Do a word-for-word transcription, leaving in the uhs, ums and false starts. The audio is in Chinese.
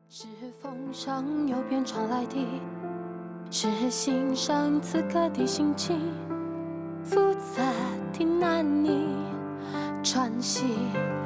是风上右边传来的，是心上此刻的心情，复杂的难以喘息。